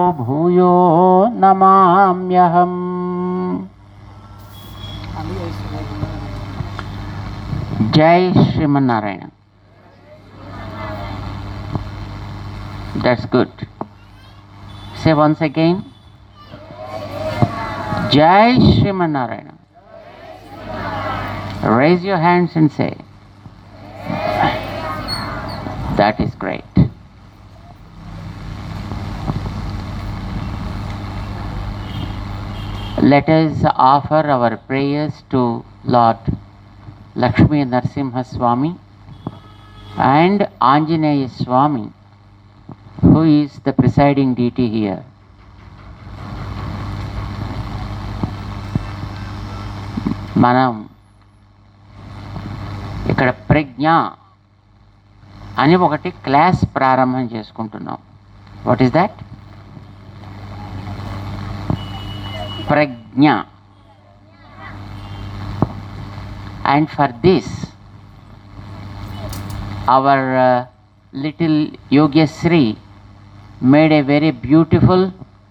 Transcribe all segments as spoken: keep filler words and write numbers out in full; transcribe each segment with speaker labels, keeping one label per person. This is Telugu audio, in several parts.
Speaker 1: భూయో నమామ్యహం. జై Srimannarayana. That's good. Say once again. Jai Shrimanarayana. Raise your hands and say. That is great. Let us offer our prayers to Lord Lakshmi Narasimha Swami and Anjaneya Swami, who is the presiding deity here. మనం ఇక్కడ ప్రజ్ఞ అని ఒకటి క్లాస్ ప్రారంభం చేసుకుంటున్నాం. What is that? Prajna. And for this our little Yogyasri made a very beautiful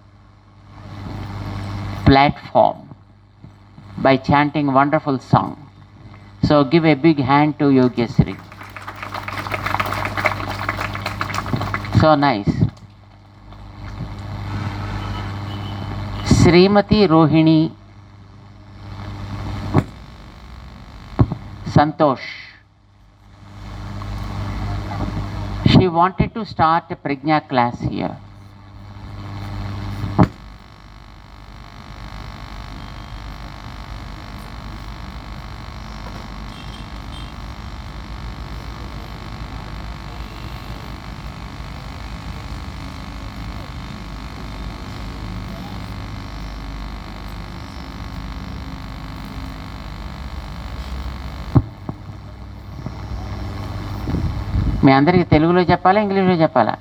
Speaker 1: platform by chanting wonderful song. So give a big hand to Yogyasri. So nice. Srimati Rohini Santosh. She wanted to start a Prajna class here. మీ అందరికీ తెలుగులో చెప్పాలా, ఇంగ్లీష్లో చెప్పాలా?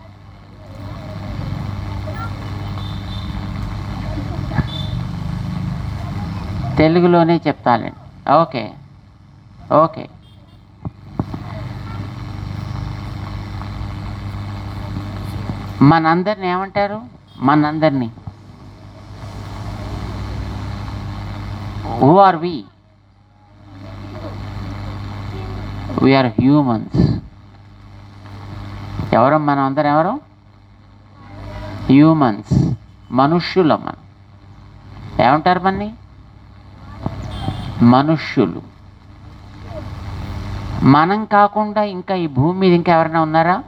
Speaker 1: తెలుగులోనే చెప్తానండి. Okay okay. మనందరిని ఏమంటారు? మనందరినీ who are we? We are humans. ఎవరు మనం? అందరం ఎవరు? హ్యూమన్స్, మనుష్యులం. మనం ఏమంటారు? మన్ని మనుష్యులు. మనం కాకుండా ఇంకా ఈ భూమి మీద ఇంకా ఎవరైనా ఉన్నారా?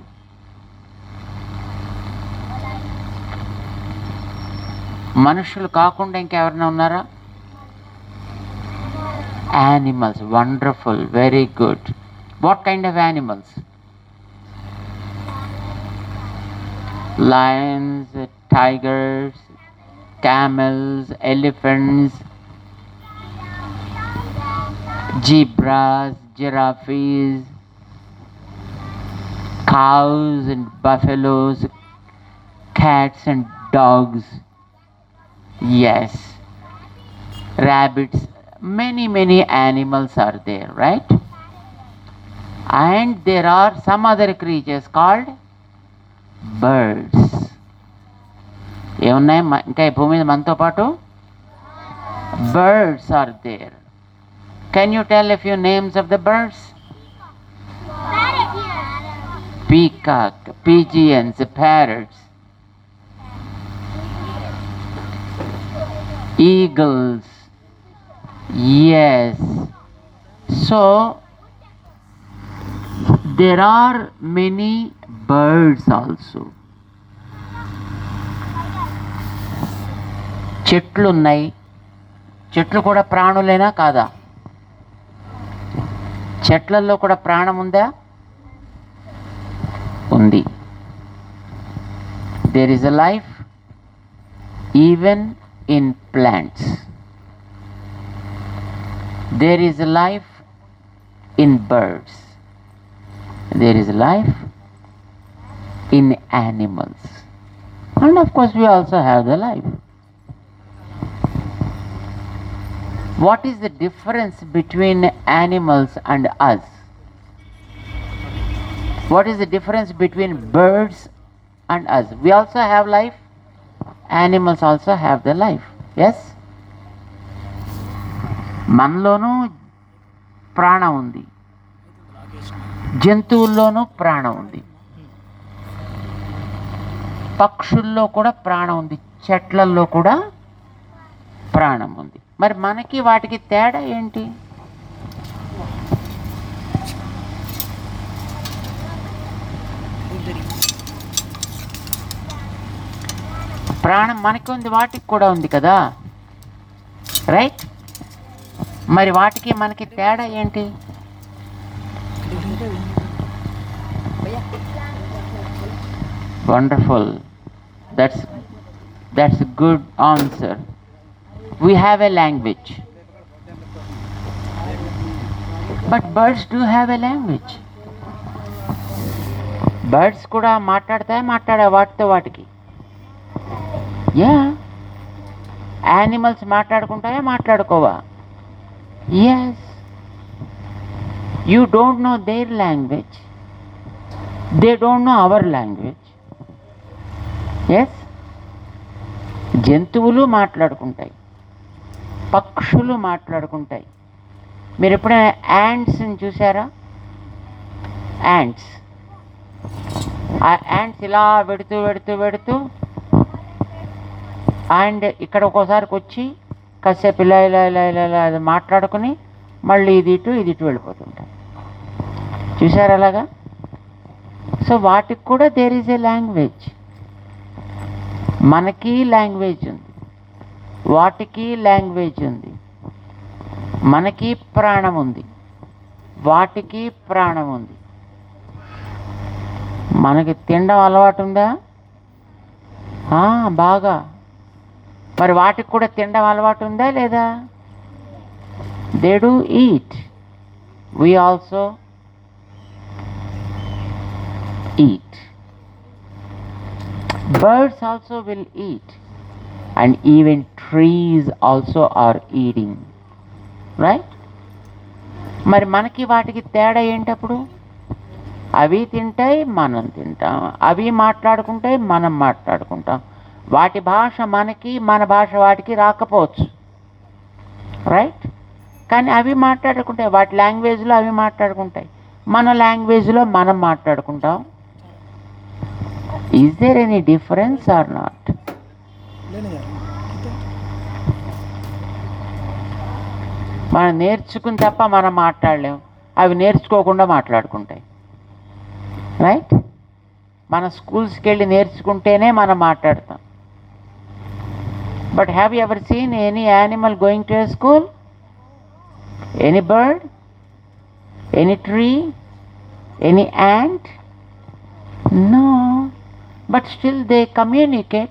Speaker 1: మనుష్యులు కాకుండా ఇంకా ఎవరైనా ఉన్నారా? Animals. Wonderful, very good. What kind of animals? Lions, tigers, camels, elephants, zebras, giraffes, cows and buffaloes, cats and dogs. Yes, rabbits. Many, many animals are there, right? And there are some other creatures called birds. ఏమున్నాయి ఇంకా ఈ భూమి మీద మనతో పాటు? Birds are there. Can you tell a few names of the birds? Peacock, pigeons, parrots, eagles. Yes. So there are many birds also. చెట్లు ఉన్నాయి. చెట్లు కూడా ప్రాణులేనా కాదా? చెట్లల్లో కూడా ప్రాణం ఉందా? ఉంది. There is a life even in plants. There is a life in birds. There is a life in animals. And of course we also have the life. What is the difference between animals and us? What is the difference between birds and us? We also have life. Animals also have the life. Yes, మనలోనూ ప్రాణం ఉంది, జంతువుల్లోనూ ప్రాణం ఉంది, పక్షుల్లో కూడా ప్రాణం ఉంది, చెట్లల్లో కూడా ప్రాణం ఉంది. మరి మనకి వాటికి తేడా ఏంటి? ప్రాణం మనకి ఉంది, వాటికి కూడా ఉంది కదా, రైట్? మరి వాటికి మనకి తేడా ఏంటి? Wonderful, that's that's good answer. We have a language, but birds do have a language. Birds కూడా మాట్లాడతాయి, మాట్లాడే వాటితో వాటికి. యా, యానిమల్స్ మాట్లాడుకుంటాయా, మాట్లాడుకోవా? Yes. You don't know their language, they don't know our language. Yes, జంతువులు మాట్లాడుకుంటాయి, పక్షులు మాట్లాడుకుంటాయి. మీరు ఎప్పుడైనా యాంట్స్ని చూసారా? యాంట్స్ ఆ యాంట్స్ ఇలా పెడుతూ పెడుతూ పెడుతూ అండ్ ఇక్కడ ఒక్కోసారికి వచ్చి కాసేపు ఇలా ఇలా ఇలా ఇలా ఇలా అది మాట్లాడుకుని మళ్ళీ ఇది ఇటు ఇది ఇటు వెళ్ళిపోతుంటాయి. చూసారు అలాగా? సో వాటికి కూడా దేర్ ఈజ్ ఏ లాంగ్వేజ్. మనకి లాంగ్వేజ్ ఉంది, వాటికి లాంగ్వేజ్ ఉంది. మనకి ప్రాణం ఉంది, వాటికి ప్రాణం ఉంది. మనకి తినడం అలవాటు ఉందా? బాగా. మరి వాటికి కూడా తినడం అలవాటు ఉందా లేదా? They do eat, we also eat. Birds also will eat, and even trees also are eating, right? మరి మనకి వాటికి తేడా ఏంటప్పుడు? అవి తింటాయి, మనం తింటాం. అవి మాట్లాడుకుంటాయి, మనం మాట్లాడుకుంటాం. వాటి భాష మనకి, మన భాష వాటికి రాకపోవచ్చు, రైట్? కానీ అవి మాట్లాడుకుంటాయి, వాటి లాంగ్వేజ్లో అవి మాట్లాడుకుంటాయి, మన లాంగ్వేజ్లో మనం మాట్లాడుకుంటాం. Is there any difference or not? మనం నేర్చుకుని తప్ప మనం మాట్లాడలేము, అవి నేర్చుకోకుండా మాట్లాడుకుంటాయి, రైట్? మన స్కూల్స్కి వెళ్ళి నేర్చుకుంటేనే మనం మాట్లాడతాం. But have you ever seen any animal going to a school? Any bird, any tree, any ant? No. But still they communicate.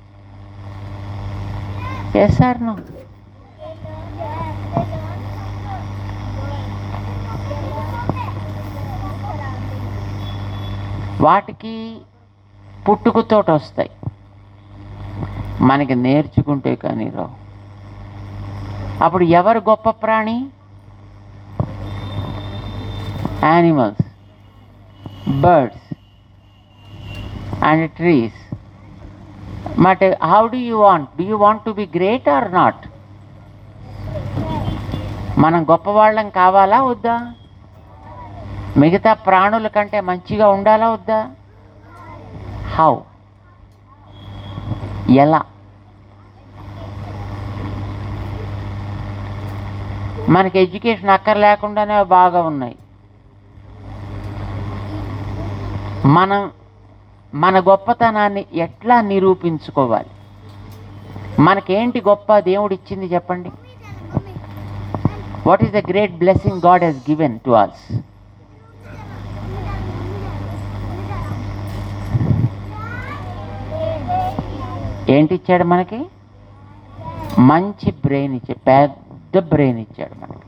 Speaker 1: Yes or no? వాటికి పుట్టుకతోటి వస్తాయి, మనకి నేర్చుకుంటే కానీ రావు. అప్పుడు ఎవరు గొప్ప ప్రాణి? Animals, birds and trees. But how do you want? Do you want to be great or not? మనం గొప్పవాళ్ళం కావాలా వద్దా? మిగతా ప్రాణుల కంటే మంచిగా ఉండాలా వద్దా? హౌ? ఎలా? మనకి ఎడ్యుకేషన్ అక్కర లేకుండానే బాగా ఉన్నాయి. మనం మన గొప్పతనాన్ని ఎట్లా నిరూపించుకోవాలి? మనకేంటి గొప్ప దేవుడు ఇచ్చింది చెప్పండి? What is the great blessing God has given to us? ఏంటి ఇచ్చాడు మనకి? మంచి బ్రెయిన్ ఇచ్చాడు, పెద్ద బ్రెయిన్ ఇచ్చాడు మనకి.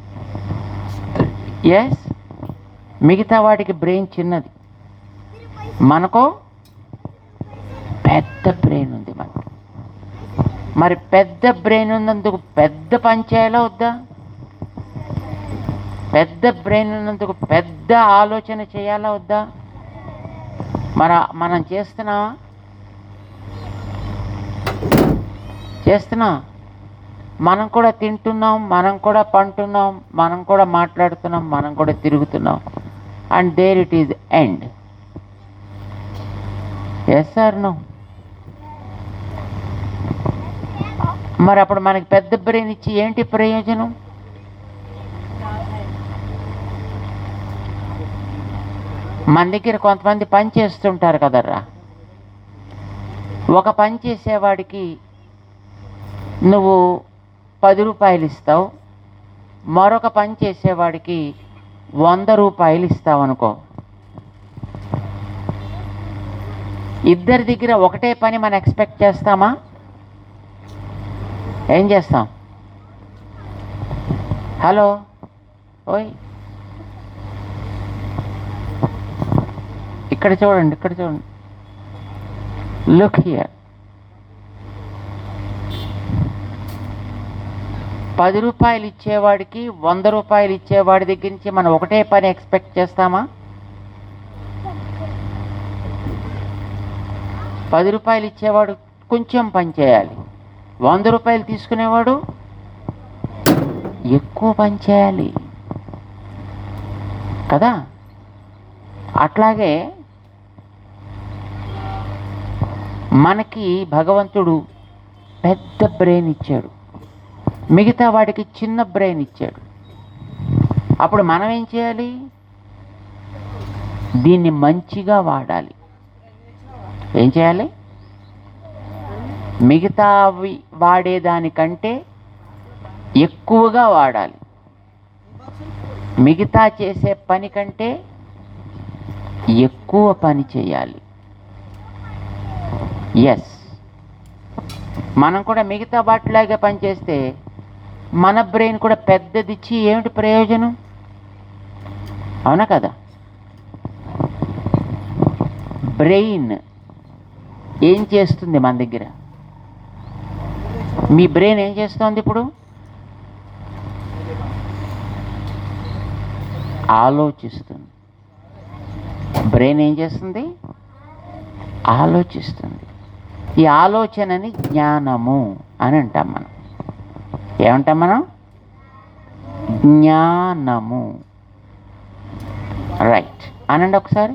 Speaker 1: ఎస్, మిగతా వాటికి బ్రెయిన్ చిన్నది, మనకు పెద్ద బ్రెయిన్ ఉంది మనకి. మరి పెద్ద బ్రెయిన్ ఉన్నందుకు పెద్ద పని చేయాలా వద్దా? పెద్ద బ్రెయిన్ ఉన్నందుకు పెద్ద ఆలోచన చేయాలా వద్దా? మన మనం చేస్తున్నావా? చేస్తున్నాం. మనం కూడా తింటున్నాం, మనం కూడా పంటున్నాం, మనం కూడా మాట్లాడుతున్నాం, మనం కూడా తిరుగుతున్నాం. And there it is end. Yes or no? మరి అప్పుడు మనకి పెద్ద బ్రెయిన్ ఇచ్చి ఏంటి ప్రయోజనం? మన దగ్గర కొంతమంది పని చేస్తుంటారు కదర్రా. ఒక పని చేసేవాడికి నువ్వు పది రూపాయలు ఇస్తావు, మరొక పని చేసేవాడికి వంద రూపాయలు ఇస్తావు అనుకో. ఇద్దరి దగ్గర ఒకటే పని మనం ఎక్స్పెక్ట్ చేస్తామా? ఏం చేస్తాం? హలో ఓయ్, ఇక్కడ చూడండి, ఇక్కడ చూడండి. Look here. పది రూపాయలు ఇచ్చేవాడికి వంద రూపాయలు ఇచ్చేవాడి దగ్గర నుంచి మనం ఒకటే పని ఎక్స్పెక్ట్ చేస్తామా? పది రూపాయలు ఇచ్చేవాడు కొంచెం పని చేయాలి, వంద రూపాయలు తీసుకునేవాడు ఎక్కువ పని చేయాలి కదా. అట్లాగే మనకి భగవంతుడు పెద్ద బ్రెయిన్ ఇచ్చాడు, మిగతా వాడికి చిన్న బ్రెయిన్ ఇచ్చాడు. అప్పుడు మనం ఏం చేయాలి? దీన్ని మంచిగా వాడాలి. ఏం చేయాలి? మిగతావి వాడేదానికంటే ఎక్కువగా వాడాలి. మిగతా చేసే పని కంటే ఎక్కువ పని చేయాలి. ఎస్, మనం కూడా మిగతా వాటిలాగే పనిచేస్తే మన బ్రెయిన్ కూడా పెద్దదిచ్చి ఏమిటి ప్రయోజనం? అవునా కదా? బ్రెయిన్ ఏం చేస్తుంది మన దగ్గర? మీ బ్రెయిన్ ఏం చేస్తుంది ఇప్పుడు? ఆలోచిస్తుంది. బ్రెయిన్ ఏం చేస్తుంది? ఆలోచిస్తుంది. ఈ ఆలోచనని జ్ఞానము అని అంటాం మనం. ఏమంటాం మనం? జ్ఞానము. రైట్ అనండి ఒకసారి.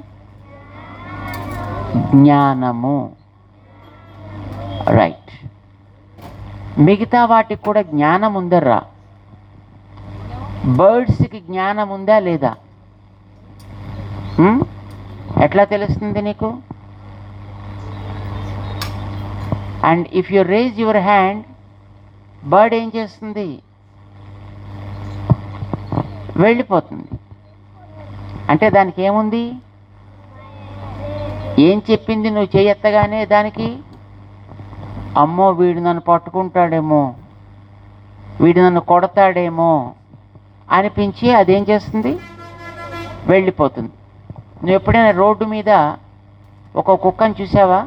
Speaker 1: జ్ఞానము. రైట్. మిగతా వాటికి కూడా జ్ఞానం ఉందర్రా. బర్డ్స్కి జ్ఞానం ఉందా లేదా? ఎట్లా తెలుస్తుంది నీకు? And if you raise your hand, bird ఏం చేస్తుంది? వెళ్ళిపోతుంది. అంటే దానికి ఏముంది? ఏం చెప్పింది నువ్వు చేయెత్తగానే దానికి? అమ్మో వీడు నన్ను పట్టుకుంటాడేమో, వీడు నన్ను కొడతాడేమో అనిపించి అదేం చేస్తుంది? వెళ్ళిపోతుంది. నువ్వు ఎప్పుడైనా రోడ్డు మీద ఒక కుక్కను చూసావా?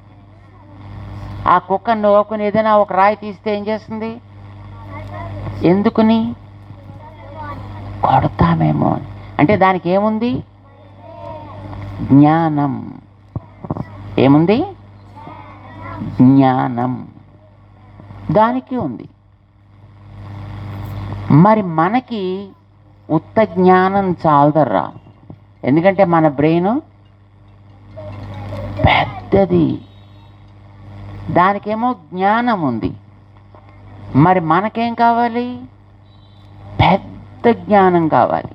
Speaker 1: ఆ కుక్కను నవ్వుకుని ఏదైనా ఒక రాయి తీస్తే ఏం చేస్తుంది? ఎందుకుని? కొడతామేమో. అంటే దానికి ఏముంది? జ్ఞానం. ఏముంది? జ్ఞానం దానికి ఉంది. మరి మనకి ఉత్త జ్ఞానం చాలదర్రా. ఎందుకంటే మన బ్రెయిన్ పెద్దది, దానికేమో జ్ఞానం ఉంది. మరి మనకేం కావాలి? పెద్ద జ్ఞానం కావాలి.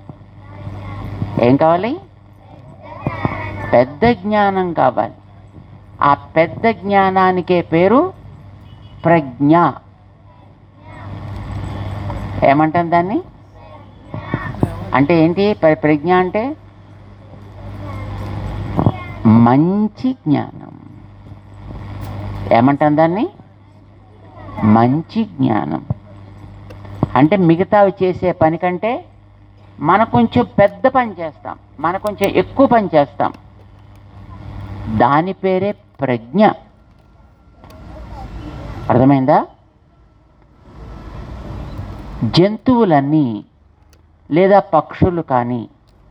Speaker 1: ఏం కావాలి? పెద్ద జ్ఞానం కావాలి. ఆ పెద్ద జ్ఞానానికే పేరు ప్రజ్ఞ. ఏమంటాం దాన్ని? అంటే ఏంటి ప్రజ్ఞ అంటే? మంచి జ్ఞానం. ఏమంటాం దాన్ని? మంచి జ్ఞానం. అంటే మిగతావి చేసే పని కంటే మన కొంచెం పెద్ద పని చేస్తాం, మన కొంచెం ఎక్కువ పని చేస్తాం. దాని పేరే ప్రజ్ఞ. అర్థమైందా? జంతువులన్నీ లేదా పక్షులు కానీ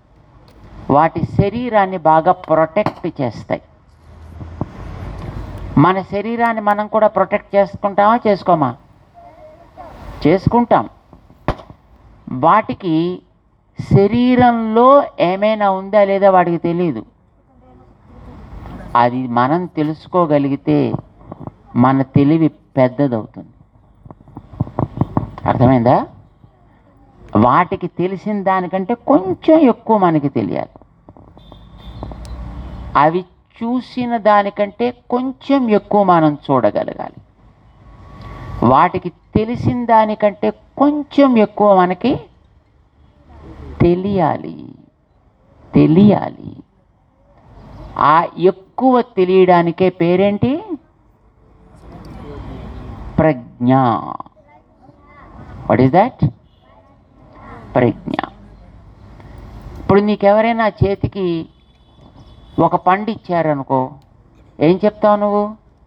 Speaker 1: వాటి శరీరాన్ని బాగా ప్రొటెక్ట్ చేస్తాయి. మన శరీరాన్ని మనం కూడా ప్రొటెక్ట్ చేసుకుంటామా చేసుకోమా? చేసుకుంటాం. వాటికి శరీరంలో ఏమైనా ఉందా లేదా వాటికి తెలియదు. అది మనం తెలుసుకోగలిగితే మన తెలివి పెద్దదవుతుంది. అర్థమైందా? వాటికి తెలిసిన దానికంటే కొంచెం ఎక్కువ మనకి తెలియాలి. అవి చూసిన దానికంటే కొంచెం ఎక్కువ మనం చూడగలగాలి. వాటికి తెలిసిన దానికంటే కొంచెం ఎక్కువ మనకి తెలియాలి తెలియాలి ఆ ఎక్కువ తెలియడానికే పేరేంటి? Prajna. What is that? Prajna. ఇప్పుడు నీకెవరైనా చేతికి ఒక పండు ఇచ్చారనుకో, ఏం చెప్తావు నువ్వు?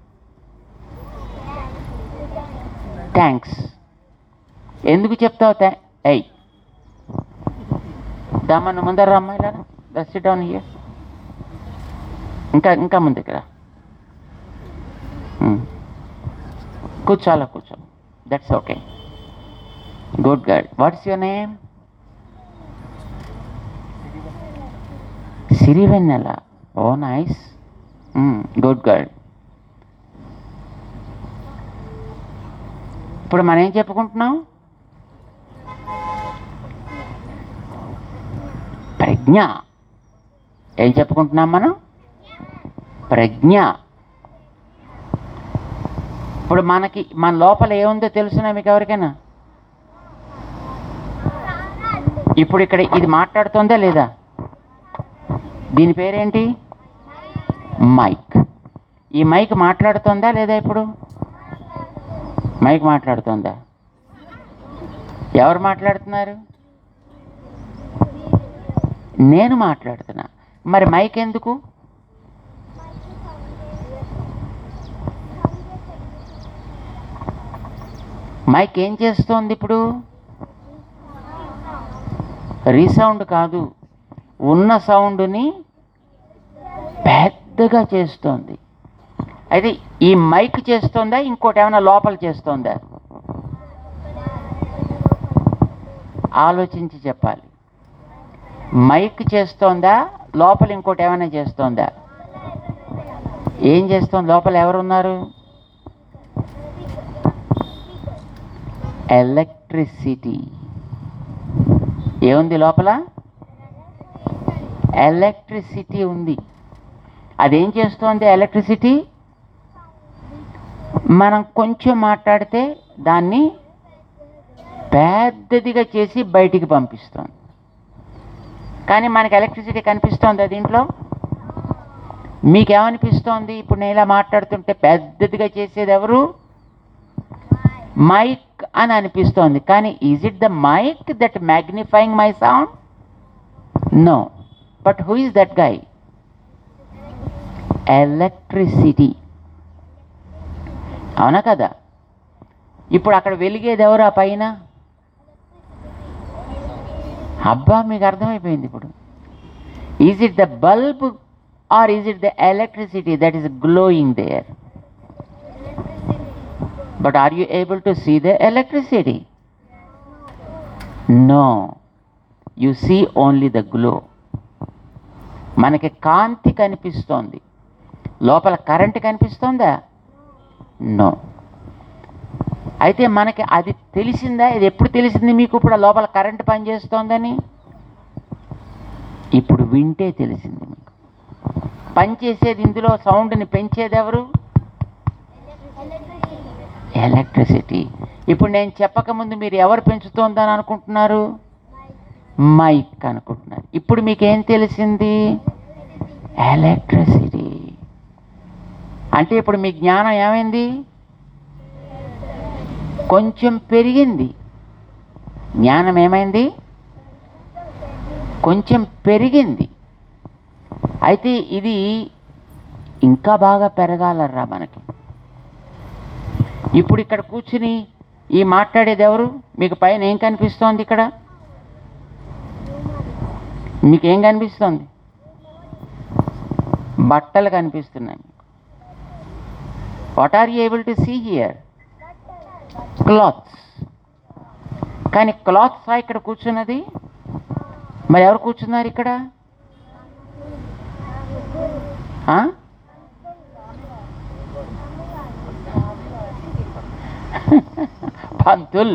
Speaker 1: థ్యాంక్స్. ఎందుకు చెప్తావు? థ్యా అయ్ దమ్మను ముందర రమ్మా, ఇలా దస్ సిట్ డౌన్ హియర్. ఇంకా ఇంకా ముందుకు రా, కూర్చోాలా కూర్చో. That's okay. Good girl. What's your name? Sirivennela. Oh nice. Good girl. ఇప్పుడు మనం ఏం చెప్పుకుంటున్నాం? ప్రజ్ఞ. ఏం చెప్పుకుంటున్నాం మనం? ప్రజ్ఞ. ఇప్పుడు మనకి మన లోపల ఏముందో తెలుసునా మీకు ఎవరికైనా? ఇప్పుడు ఇక్కడ ఇది మాట్లాడుతుందా లేదా? దీని పేరేంటి? మైక్. ఈ మైక్ మాట్లాడుతుందా లేదా? ఇప్పుడు మైక్ మాట్లాడుతుందా? ఎవరు మాట్లాడుతున్నారు? నేను మాట్లాడుతున్నా. మరి మైక్ ఎందుకు? మైక్ ఏం చేస్తోంది ఇప్పుడు? రీసౌండ్ కాదు, ఉన్న సౌండ్ని పెద్దగా చేస్తోంది. అయితే ఈ మైక్ చేస్తోందా, ఇంకోటి ఏమైనా లోపల చేస్తోందా? ఆలోచించి చెప్పాలి. మైక్ చేస్తోందా, లోపల ఇంకోటి ఏమైనా చేస్తోందా? ఏం చేస్తోంది? లోపల ఎవరున్నారు? ఎలక్ట్రిసిటీ. ఏముంది లోపల? ఎలక్ట్రిసిటీ ఉంది. అదేం చేస్తోంది ఎలక్ట్రిసిటీ? మనం కొంచెం మాట్లాడితే దాన్ని పెద్దదిగా చేసి బయటికి పంపిస్తుంది. కానీ మనకి ఎలక్ట్రిసిటీ కనిపిస్తోంది దీంట్లో? మీకేమనిపిస్తోంది? ఇప్పుడు నేను ఇలా మాట్లాడుతుంటే పెద్దదిగా చేసేది ఎవరు? మైక్ అని అనిపిస్తోంది. కానీ is it the mic that magnifying my sound? No. But who is that guy? Electricity. అవునా కదా? ఇప్పుడు అక్కడ వెలిగేది ఎవరు ఆ పైన? అబ్బా, మీకు అర్థమైపోయింది ఇప్పుడు. Is it the bulb or is it the electricity that is glowing there? But are you able to see the electricity? No. You see only the glow. మనకి కాంతి కనిపిస్తోంది, లోపల కరెంట్ కనిపిస్తోందా? నో. అయితే మనకి అది తెలిసిందా? ఇది ఎప్పుడు తెలిసింది మీకు? ఇప్పుడు లోపల కరెంట్ పనిచేస్తోందని ఇప్పుడు వింటే తెలిసింది మీకు. పనిచేసేది ఇందులో సౌండ్ని పెంచేది ఎవరు? ఎలక్ట్రిసిటీ. ఇప్పుడు నేను చెప్పకముందు మీరు ఎవరు పెంచుతోందని అనుకుంటున్నారు? మైక్ అనుకుంటున్నారు. ఇప్పుడు మీకేం తెలిసింది? ఎలక్ట్రిసిటీ. అంటే ఇప్పుడు మీ జ్ఞానం ఏమైంది? కొంచెం పెరిగింది. జ్ఞానం ఏమైంది? కొంచెం పెరిగింది. అయితే ఇది ఇంకా బాగా పెరగాలరా మనకి. ఇప్పుడు ఇక్కడ కూర్చుని ఈ మాట్లాడేది ఎవరు? మీకు పైన ఏం కనిపిస్తోంది? ఇక్కడ మీకేం కనిపిస్తోంది? బట్టలు కనిపిస్తున్నాయి. What are you able to see here? Clothes. కానీ క్లాత్స్ ఇక్కడ కూర్చున్నది, మరి ఎవరు కూర్చున్నారు ఇక్కడ? పంతుల్.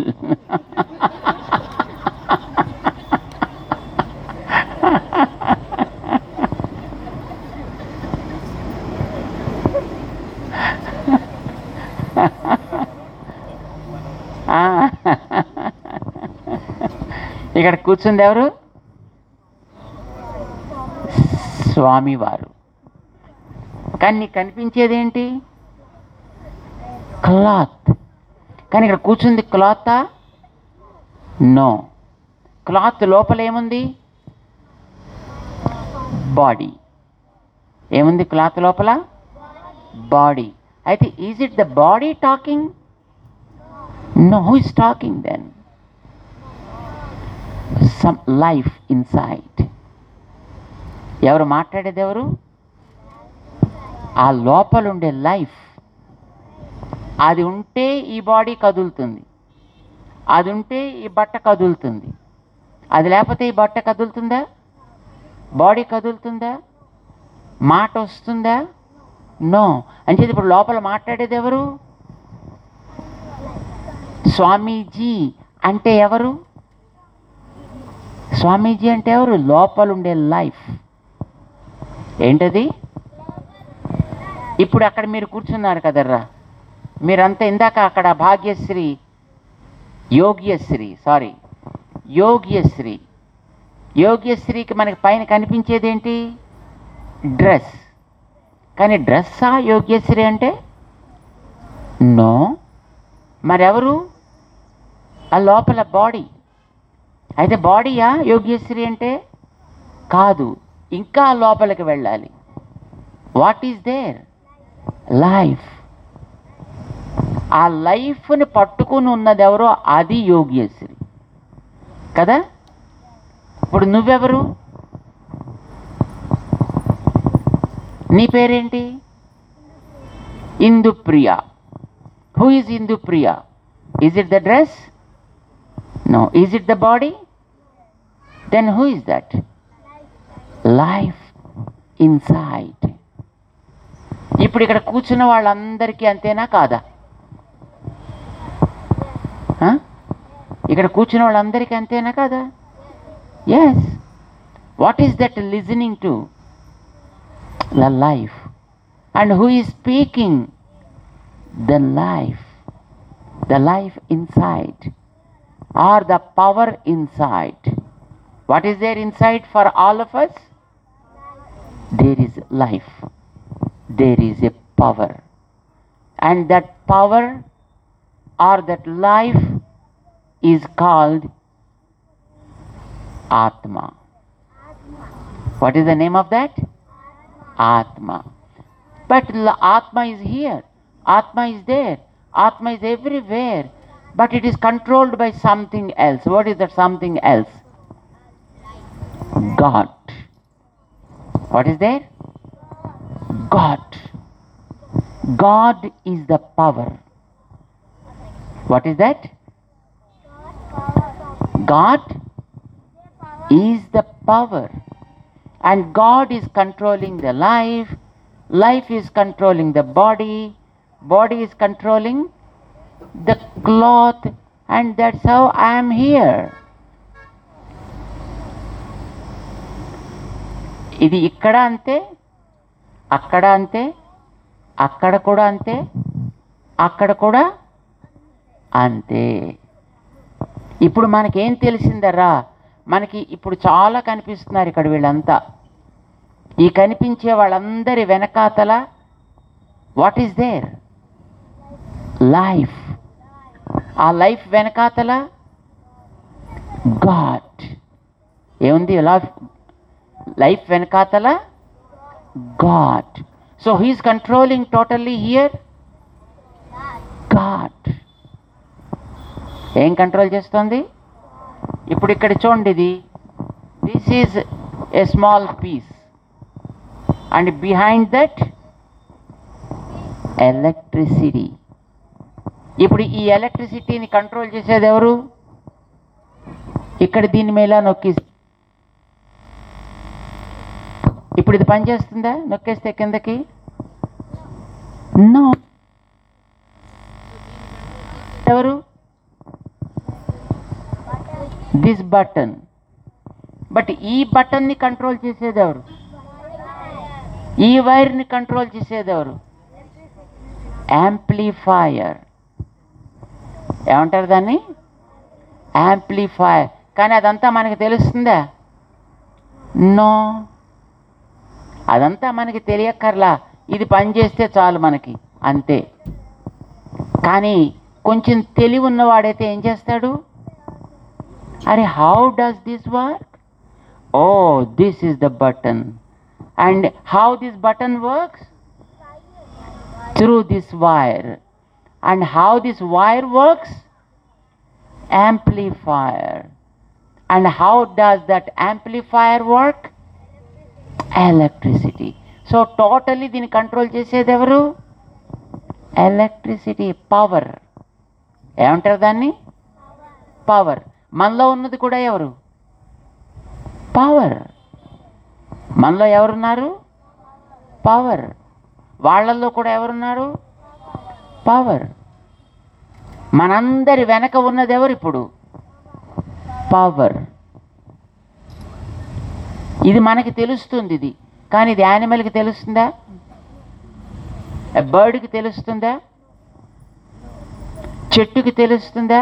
Speaker 1: ఇక్కడ కూర్చుంది ఎవరు? స్వామివారు. కానీ నీకు కనిపించేది ఏంటి? క్లాత్. కానీ ఇక్కడ కూర్చుంది క్లాతా? నో. క్లాత్ లోపల ఏముంది? బాడీ. ఏముంది క్లాత్ లోపల? బాడీ. అయితే is it the body talking? No. Who is talking then? Some life inside. ఎవరు మాట్లాడేది? ఎవరు? ఆ లోపల ఉండే లైఫ్. అది ఉంటే ఈ బాడీ కదులుతుంది, అది ఉంటే ఈ బట్ట కదులుతుంది, అది లేకపోతే ఈ బట్ట కదులుతుందా? బాడీ కదులుతుందా? మాట వస్తుందా? నో. అంటే ఇప్పుడు లోపల మాట్లాడేది ఎవరు? స్వామీజీ అంటే ఎవరు? స్వామీజీ అంటే ఎవరు? లోపల ఉండే లైఫ్. ఏంటది? ఇప్పుడు అక్కడ మీరు కూర్చున్నారు కదర్రా, మీరంతా ఇందాక అక్కడ భాగ్యశ్రీ, యోగ్యశ్రీ, సారీ యోగ్యశ్రీ, యోగ్యశ్రీకి మనకి పైన కనిపించేది ఏంటి? డ్రెస్. కానీ డ్రెస్సా యోగ్యశ్రీ అంటే? నో. మరెవరు? ఆ లోపల బాడీ. అయితే బాడీయా యోగ్యశ్రీ అంటే? కాదు, ఇంకా లోపలికి వెళ్ళాలి. What is there? లైఫ్. ఆ లైఫ్ని పట్టుకుని ఉన్నది ఎవరో అది యోగ్యశ్రీ కదా. ఇప్పుడు నువ్వెవరు? నీ పేరేంటి? Indupriya. Who is Indupriya? Is it the dress? No. Is it the body? Then who is that? Life inside. ఇప్పుడు ఇక్కడ కూర్చున్న వాళ్ళందరికీ అంతేనా కాదా? ఇక్కడ కూర్చున్న వాళ్ళందరికీ అంతేనా కాదా? Yes. What is that listening to? The life. And who is speaking? The life. The life inside or the power inside. What is there inside for all of us? There is life, there is a power, and that power or that life is called Atma. What is the name of that? Atma. But Atma is here, Atma is there, Atma is everywhere, but it is controlled by something else. What is that something else? God. What is there? God. God is the power. What is that? God is the power. And God is controlling the life. Life is controlling the body. Body is controlling the cloth. And that's how I am here. ఇది ఇక్కడ అంతే, అక్కడ అంతే, అక్కడ కూడా అంతే, అక్కడ కూడా అంతే. ఇప్పుడు మనకేం తెలిసిందరా? మనకి ఇప్పుడు చాలా కనిపిస్తున్నారు ఇక్కడ వీళ్ళంతా. ఈ కనిపించే వాళ్ళందరి వెనకాతల వాట్ ఈస్ దేర్? లైఫ్. ఆ లైఫ్ వెనకాతల గాడ్. ఏముంది? లైఫ్. లైఫ్ వెనకాతల God. So he is controlling totally here. God ఏం కంట్రోల్ చేస్తుంది? ఇప్పుడు ఇక్కడ చూడండి, ఇది this is a small piece and behind that electricity. ఇప్పుడు ఈ ఎలక్ట్రిసిటీని కంట్రోల్ చేసేది ఎవరు? ఇక్కడ దీని మీద నొక్కి, ఇప్పుడు ఇది పనిచేస్తుందా? నొక్కేస్తే కిందకి నో. ఎవరు? This button. బట్ ఈ బటన్ని కంట్రోల్ చేసేది ఎవరు? ఈ వైర్ని కంట్రోల్ చేసేది ఎవరు? యాంప్లిఫైయర్. ఏమంటారు దాన్ని? యాంప్లిఫైయర్. కానీ అదంతా మనకి తెలుస్తుందా? నో, అదంతా మనకి తెలియక్కర్లా. ఇది పనిచేస్తే చాలు మనకి, అంతే. కానీ కొంచెం తెలివి ఉన్నవాడైతే ఏం చేస్తాడు? అరే, how does this work? Oh, this is the button. And how this button works? Through this wire. And how this wire works? Amplifier. And how does that amplifier work? Electricity. So totally దీన్ని కంట్రోల్ చేసేది ఎవరు? Electricity, power. ఏమంటారు దాన్ని? పవర్. మనలో ఉన్నది కూడా ఎవరు? పవర్. మనలో ఎవరున్నారు? పవర్. వాళ్ళల్లో కూడా ఎవరున్నారు? పవర్. మనందరి వెనక ఉన్నది ఎవరు ఇప్పుడు? పవర్. ఇది మనకి తెలుస్తుంది ఇది, కానీ ఇది యానిమల్కి తెలుస్తుందా? బర్డ్కి తెలుస్తుందా? చెట్టుకి తెలుస్తుందా?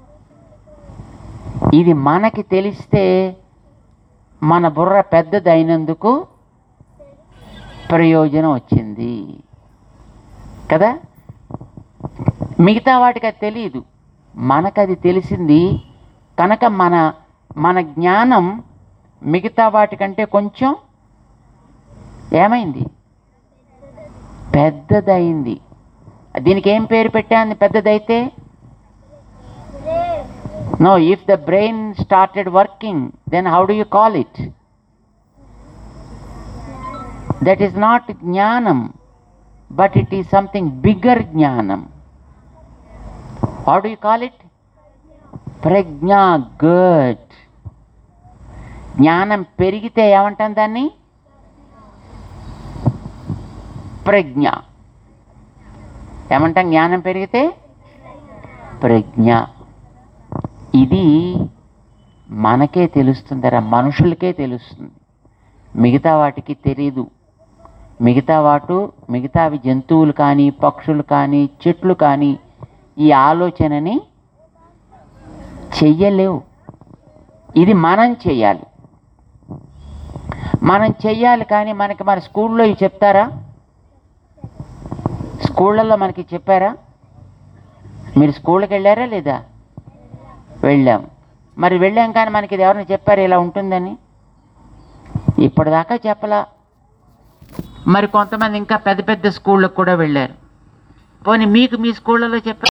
Speaker 1: ఇది మనకి తెలిస్తే మన బుర్ర పెద్దదైనందుకు ప్రయోజనం వచ్చింది కదా. మిగతా వాటికి అది తెలియదు, మనకు అది తెలిసింది కనుక మన మన జ్ఞానం మిగతా వాటికంటే కొంచెం ఏమైంది? పెద్దదైంది. దీనికి ఏం పేరు పెట్టాను పెద్దదైతే? No, if the brain started working, then how do you call it? That is not jnanam, but it is something bigger jnanam. How do you call it? Prajna. Good. జ్ఞానం పెరిగితే ఏమంటాం దాన్ని? ప్రజ్ఞ. ఏమంటాం జ్ఞానం పెరిగితే? ప్రజ్ఞ. ఇది మనకే తెలుస్తుందరా, మనుషులకే తెలుస్తుంది, మిగతా వాటికి తెలీదు. మిగతా వాటు మిగతావి జంతువులు కానీ, పక్షులు కానీ, చెట్లు కానీ ఈ ఆలోచనని చెయ్యలేవు. ఇది మనం చెయ్యాలి. మనం చెయ్యాలి. కానీ మనకి మన స్కూల్లో ఇవి చెప్తారా? స్కూళ్ళల్లో మనకి చెప్పారా? మీరు స్కూల్కి వెళ్ళారా లేదా? వెళ్ళాం. మరి వెళ్ళాం కానీ మనకి ఇది ఎవరైనా చెప్పారు ఇలా ఉంటుందని? ఇప్పటిదాకా చెప్పలా. మరి కొంతమంది ఇంకా పెద్ద పెద్ద స్కూళ్ళకు కూడా వెళ్ళారు. పోనీ మీకు మీ స్కూళ్ళలో చెప్పారు?